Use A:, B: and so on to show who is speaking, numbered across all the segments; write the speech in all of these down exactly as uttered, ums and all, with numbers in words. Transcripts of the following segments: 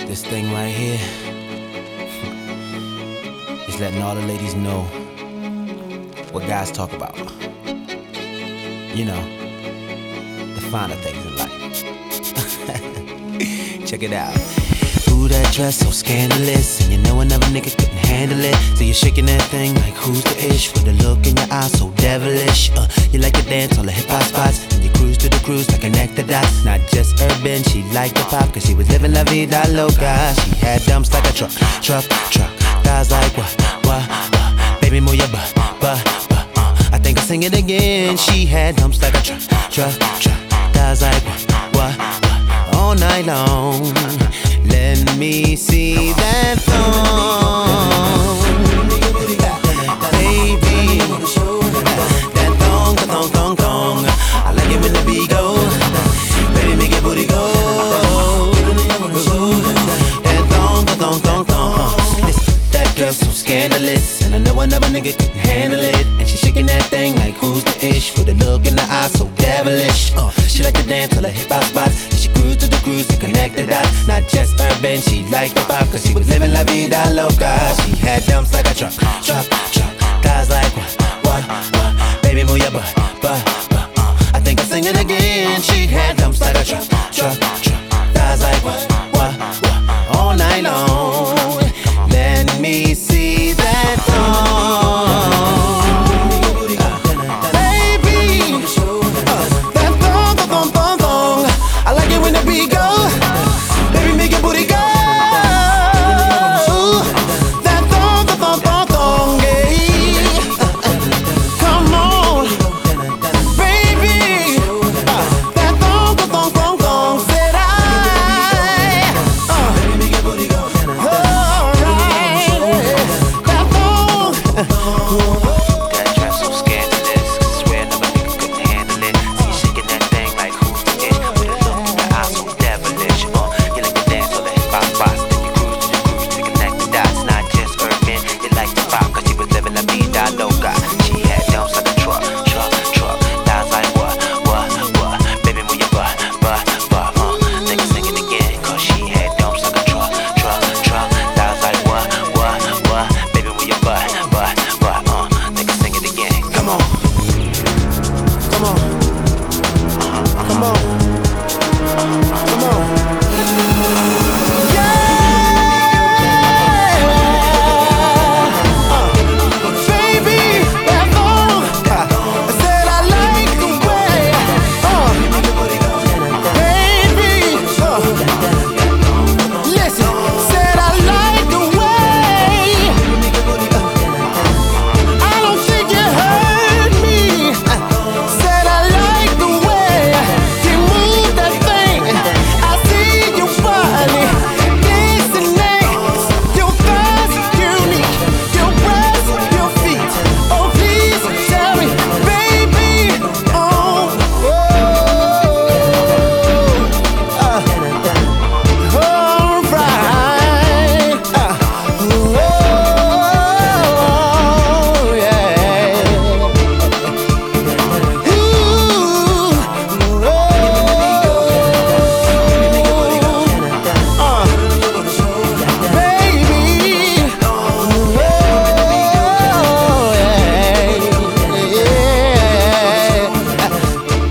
A: This thing right here is letting all the ladies know what guys talk about. You know, the finer things in life. Check it out. Ooh, that dress so scandalous, and you know another nigga couldn't handle it. So you're shaking that thing like who's the ish, with a look in your eyes so devilish. Uh, you like to dance on the hip hop spots, and you cruise to the cruise like connect the dots. Not just urban, she liked the pop, cause she was living la vida loca. She had dumps like a truck, truck, truck. Thighs like what, what, what. Baby, move your butt, butt, butt. Uh, I think I'll sing it again. She had dumps like a truck, truck, truck. Thighs like what, what, what. All night long. Let me see that thong, baby. That thong, the thong, thong, thong. I like it when the beat go. Baby, make your booty go. That thong, the thong, thong, thong. Listen, that girl so scandalous, and I know another nigga couldn't handle it. And she shaking that thing like who's the ish, with a look in the eye so devilish. Uh, she like to dance till her hip hop spots. And she cruise to the cruise to connect the dots. Not just urban, she liked the pop, cause she was living la vida loca. She had dumps like a truck, truck, truck. Thighs like what, what, what. Baby, move your butt, butt, butt. Uh, I think I'll sing it again. She had dumps like a truck, truck, truck. Thighs like what, what, what. All night long. Let me see that thong.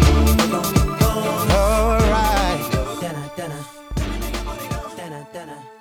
A: Dana, Dana.